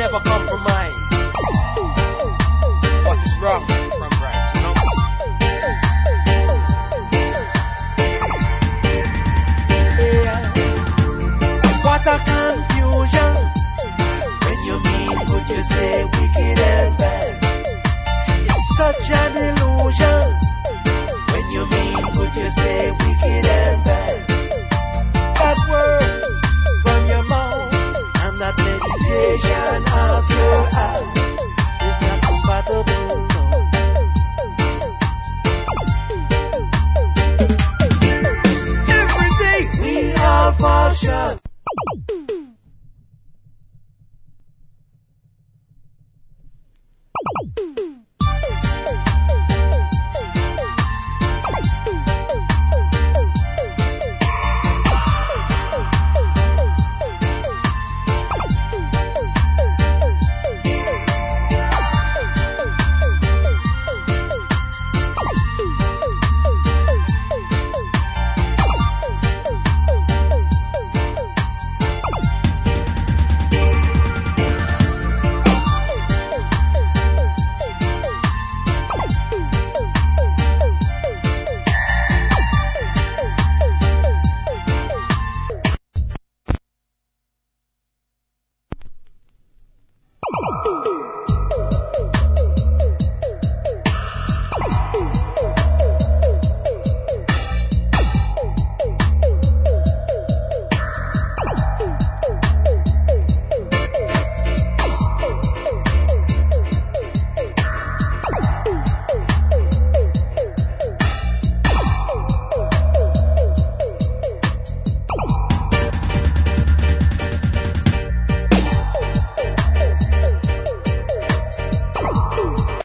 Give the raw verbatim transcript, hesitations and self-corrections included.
never compromise. What is wrong from right, you know? Yeah. What a confusion. When you mean good, you say wicked and bad. It's such an illusion. When you mean good, you say wicked and bad. That word from your mouth and that meditation of your heart is not compatible, no. Every day we all fall short.